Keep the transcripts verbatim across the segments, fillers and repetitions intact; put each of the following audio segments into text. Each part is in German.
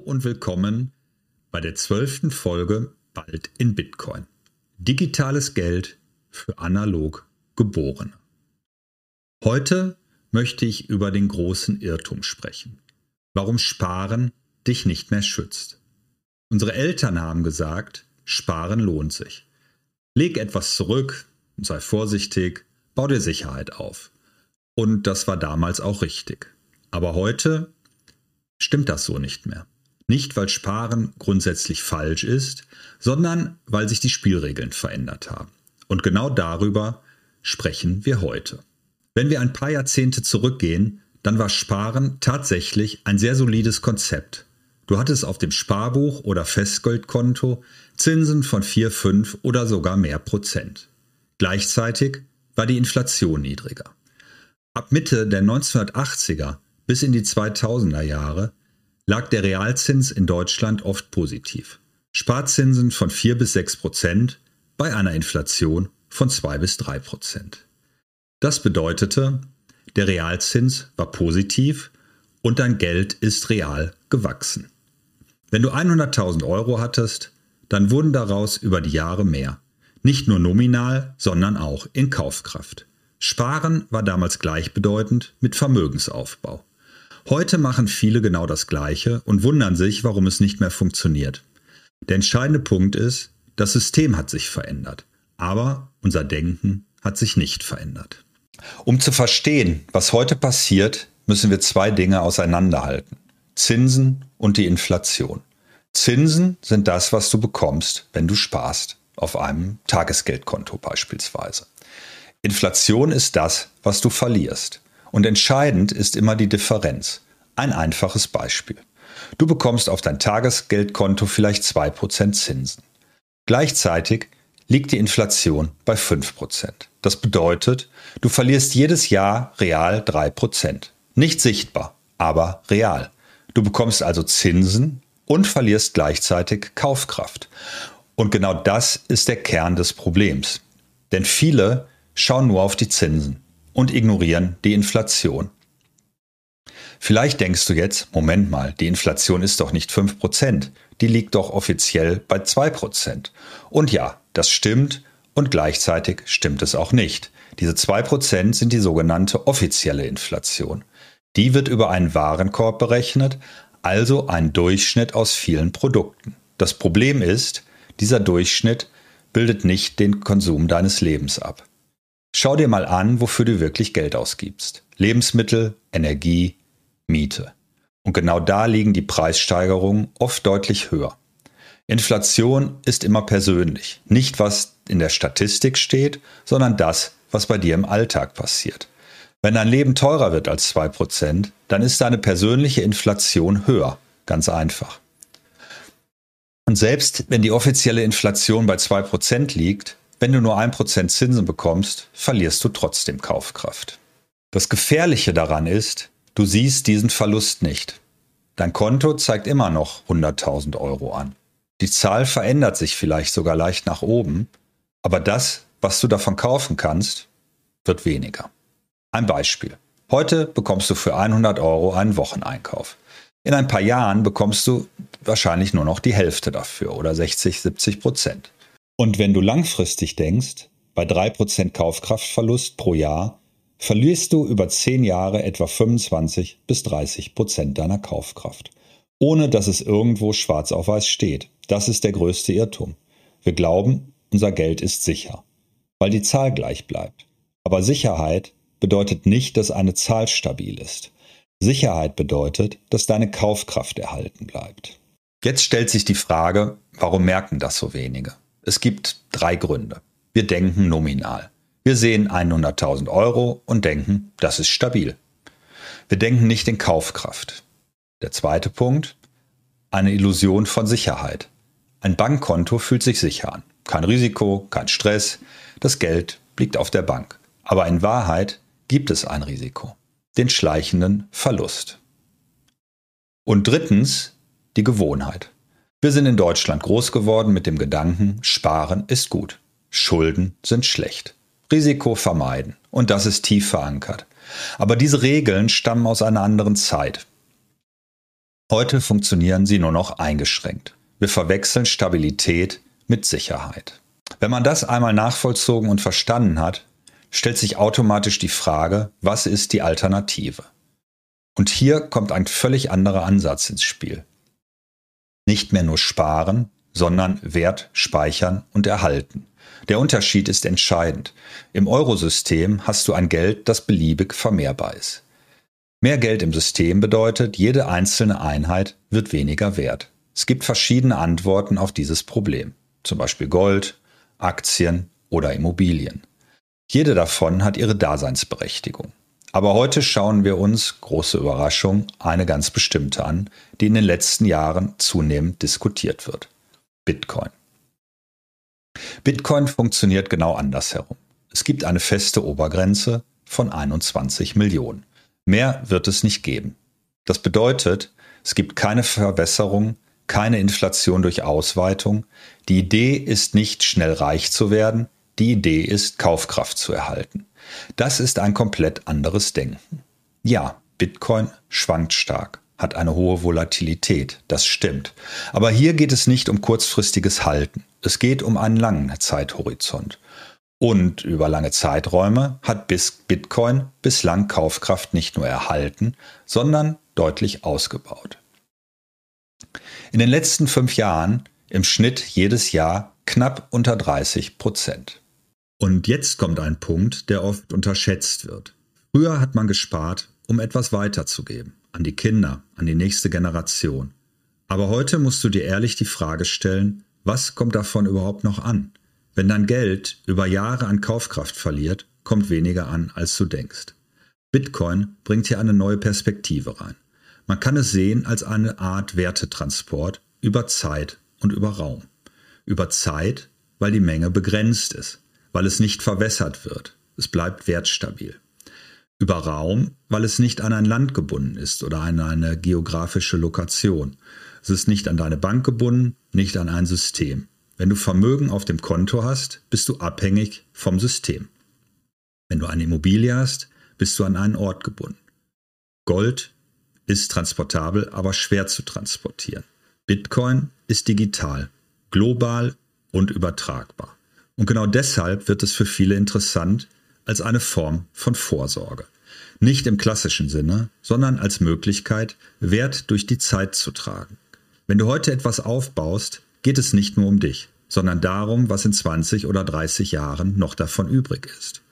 und willkommen bei der zwölften Folge Bald in Bitcoin. Digitales Geld für analog Geborene. Heute möchte ich über den großen Irrtum sprechen. Warum Sparen dich nicht mehr schützt. Unsere Eltern haben gesagt, Sparen lohnt sich. Leg etwas zurück, sei vorsichtig, bau dir Sicherheit auf. Und das war damals auch richtig. Aber heute stimmt das so nicht mehr. Nicht, weil Sparen grundsätzlich falsch ist, sondern weil sich die Spielregeln verändert haben. Und genau darüber sprechen wir heute. Wenn wir ein paar Jahrzehnte zurückgehen, dann war Sparen tatsächlich ein sehr solides Konzept. Du hattest auf dem Sparbuch oder Festgeldkonto Zinsen von vier, fünf oder sogar mehr Prozent. Gleichzeitig war die Inflation niedriger. Ab Mitte der neunzehnhundertachtziger bis in die zweitausender Jahre lag der Realzins in Deutschland oft positiv. Sparzinsen von vier bis sechs Prozent bei einer Inflation von zwei bis drei Prozent. Das bedeutete, der Realzins war positiv und dein Geld ist real gewachsen. Wenn du hunderttausend Euro hattest, dann wurden daraus über die Jahre mehr. Nicht nur nominal, sondern auch in Kaufkraft. Sparen war damals gleichbedeutend mit Vermögensaufbau. Heute machen viele genau das Gleiche und wundern sich, warum es nicht mehr funktioniert. Der entscheidende Punkt ist, das System hat sich verändert, aber unser Denken hat sich nicht verändert. Um zu verstehen, was heute passiert, müssen wir zwei Dinge auseinanderhalten: Zinsen und die Inflation. Zinsen sind das, was du bekommst, wenn du sparst, auf einem Tagesgeldkonto beispielsweise. Inflation ist das, was du verlierst. Und entscheidend ist immer die Differenz. Ein einfaches Beispiel. Du bekommst auf dein Tagesgeldkonto vielleicht zwei Prozent Zinsen. Gleichzeitig liegt die Inflation bei fünf Prozent. Das bedeutet, du verlierst jedes Jahr real drei Prozent. Nicht sichtbar, aber real. Du bekommst also Zinsen und verlierst gleichzeitig Kaufkraft. Und genau das ist der Kern des Problems. Denn viele schauen nur auf die Zinsen und ignorieren die Inflation. Vielleicht denkst du jetzt, Moment mal, die Inflation ist doch nicht fünf Prozent, die liegt doch offiziell bei zwei Prozent. Und ja, das stimmt und gleichzeitig stimmt es auch nicht. Diese zwei Prozent sind die sogenannte offizielle Inflation. Die wird über einen Warenkorb berechnet, also ein Durchschnitt aus vielen Produkten. Das Problem ist, dieser Durchschnitt bildet nicht den Konsum deines Lebens ab. Schau dir mal an, wofür du wirklich Geld ausgibst. Lebensmittel, Energie, Miete. Und genau da liegen die Preissteigerungen oft deutlich höher. Inflation ist immer persönlich. Nicht, was in der Statistik steht, sondern das, was bei dir im Alltag passiert. Wenn dein Leben teurer wird als zwei Prozent, dann ist deine persönliche Inflation höher. Ganz einfach. Und selbst wenn die offizielle Inflation bei zwei Prozent liegt, wenn du nur ein Prozent Zinsen bekommst, verlierst du trotzdem Kaufkraft. Das Gefährliche daran ist, du siehst diesen Verlust nicht. Dein Konto zeigt immer noch hunderttausend Euro an. Die Zahl verändert sich vielleicht sogar leicht nach oben, aber das, was du davon kaufen kannst, wird weniger. Ein Beispiel. Heute bekommst du für hundert Euro einen Wocheneinkauf. In ein paar Jahren bekommst du wahrscheinlich nur noch die Hälfte dafür oder sechzig, siebzig Prozent. Und wenn du langfristig denkst, bei drei Prozent Kaufkraftverlust pro Jahr, verlierst du über zehn Jahre etwa fünfundzwanzig bis dreißig Prozent deiner Kaufkraft. Ohne dass es irgendwo schwarz auf weiß steht. Das ist der größte Irrtum. Wir glauben, unser Geld ist sicher, weil die Zahl gleich bleibt. Aber Sicherheit bedeutet nicht, dass eine Zahl stabil ist. Sicherheit bedeutet, dass deine Kaufkraft erhalten bleibt. Jetzt stellt sich die Frage, warum merken das so wenige? Es gibt drei Gründe. Wir denken nominal. Wir sehen hunderttausend Euro und denken, das ist stabil. Wir denken nicht in Kaufkraft. Der zweite Punkt, eine Illusion von Sicherheit. Ein Bankkonto fühlt sich sicher an. Kein Risiko, kein Stress, das Geld liegt auf der Bank. Aber in Wahrheit gibt es ein Risiko, den schleichenden Verlust. Und drittens, die Gewohnheit. Wir sind in Deutschland groß geworden mit dem Gedanken, Sparen ist gut, Schulden sind schlecht, Risiko vermeiden und das ist tief verankert. Aber diese Regeln stammen aus einer anderen Zeit. Heute funktionieren sie nur noch eingeschränkt. Wir verwechseln Stabilität mit Sicherheit. Wenn man das einmal nachvollzogen und verstanden hat, stellt sich automatisch die Frage, was ist die Alternative? Und hier kommt ein völlig anderer Ansatz ins Spiel. Nicht mehr nur sparen, sondern Wert speichern und erhalten. Der Unterschied ist entscheidend. Im Eurosystem hast du ein Geld, das beliebig vermehrbar ist. Mehr Geld im System bedeutet, jede einzelne Einheit wird weniger wert. Es gibt verschiedene Antworten auf dieses Problem, zum Beispiel Gold, Aktien oder Immobilien. Jede davon hat ihre Daseinsberechtigung. Aber heute schauen wir uns, große Überraschung, eine ganz bestimmte an, die in den letzten Jahren zunehmend diskutiert wird. Bitcoin. Bitcoin funktioniert genau andersherum. Es gibt eine feste Obergrenze von einundzwanzig Millionen. Mehr wird es nicht geben. Das bedeutet, es gibt keine Verwässerung, keine Inflation durch Ausweitung. Die Idee ist nicht, schnell reich zu werden. Die Idee ist, Kaufkraft zu erhalten. Das ist ein komplett anderes Denken. Ja, Bitcoin schwankt stark, hat eine hohe Volatilität, das stimmt. Aber hier geht es nicht um kurzfristiges Halten. Es geht um einen langen Zeithorizont. Und über lange Zeiträume hat Bitcoin bislang Kaufkraft nicht nur erhalten, sondern deutlich ausgebaut. In den letzten fünf Jahren im Schnitt jedes Jahr knapp unter dreißig Prozent. Und jetzt kommt ein Punkt, der oft unterschätzt wird. Früher hat man gespart, um etwas weiterzugeben, an die Kinder, an die nächste Generation. Aber heute musst du dir ehrlich die Frage stellen, was kommt davon überhaupt noch an? Wenn dein Geld über Jahre an Kaufkraft verliert, kommt weniger an, als du denkst. Bitcoin bringt hier eine neue Perspektive rein. Man kann es sehen als eine Art Wertetransport über Zeit und über Raum. Über Zeit, weil die Menge begrenzt ist, weil es nicht verwässert wird. Es bleibt wertstabil. Über Raum, weil es nicht an ein Land gebunden ist oder an eine geografische Lokation. Es ist nicht an deine Bank gebunden, nicht an ein System. Wenn du Vermögen auf dem Konto hast, bist du abhängig vom System. Wenn du eine Immobilie hast, bist du an einen Ort gebunden. Gold ist transportabel, aber schwer zu transportieren. Bitcoin ist digital, global und übertragbar. Und genau deshalb wird es für viele interessant als eine Form von Vorsorge. Nicht im klassischen Sinne, sondern als Möglichkeit, Wert durch die Zeit zu tragen. Wenn du heute etwas aufbaust, geht es nicht nur um dich, sondern darum, was in zwanzig oder dreißig Jahren noch davon übrig ist.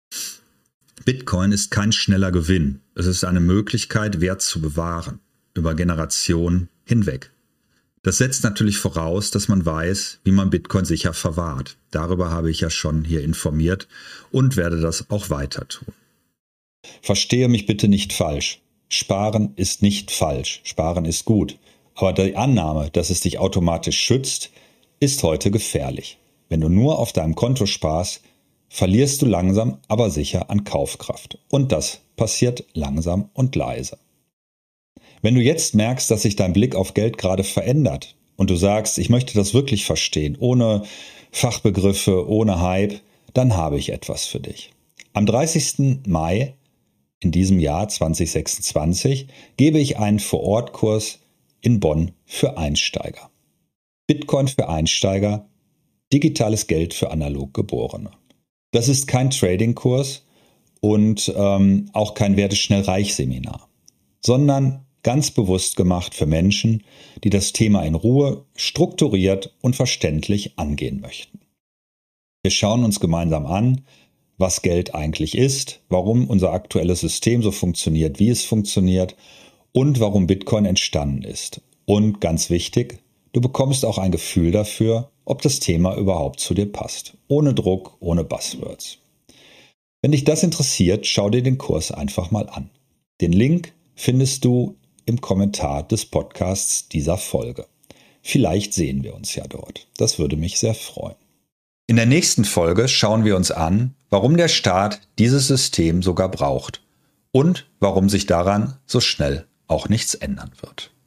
Bitcoin ist kein schneller Gewinn. Es ist eine Möglichkeit, Wert zu bewahren, über Generationen hinweg. Das setzt natürlich voraus, dass man weiß, wie man Bitcoin sicher verwahrt. Darüber habe ich ja schon hier informiert und werde das auch weiter tun. Verstehe mich bitte nicht falsch. Sparen ist nicht falsch. Sparen ist gut. Aber die Annahme, dass es dich automatisch schützt, ist heute gefährlich. Wenn du nur auf deinem Konto sparst, verlierst du langsam, aber sicher an Kaufkraft. Und das passiert langsam und leise. Wenn du jetzt merkst, dass sich dein Blick auf Geld gerade verändert und du sagst, ich möchte das wirklich verstehen, ohne Fachbegriffe, ohne Hype, dann habe ich etwas für dich. Am dreißigsten Mai in diesem Jahr zwanzig sechsundzwanzig gebe ich einen Vor-Ort-Kurs in Bonn für Einsteiger. Bitcoin für Einsteiger, digitales Geld für analog Geborene. Das ist kein Trading-Kurs und ähm, auch kein Werde-schnell-reich-Seminar, sondern ganz bewusst gemacht für Menschen, die das Thema in Ruhe, strukturiert und verständlich angehen möchten. Wir schauen uns gemeinsam an, was Geld eigentlich ist, warum unser aktuelles System so funktioniert, wie es funktioniert und warum Bitcoin entstanden ist. Und ganz wichtig, du bekommst auch ein Gefühl dafür, ob das Thema überhaupt zu dir passt. Ohne Druck, ohne Buzzwords. Wenn dich das interessiert, schau dir den Kurs einfach mal an. Den Link findest du im Kommentar des Podcasts dieser Folge. Vielleicht sehen wir uns ja dort. Das würde mich sehr freuen. In der nächsten Folge schauen wir uns an, warum der Staat dieses System sogar braucht und warum sich daran so schnell auch nichts ändern wird.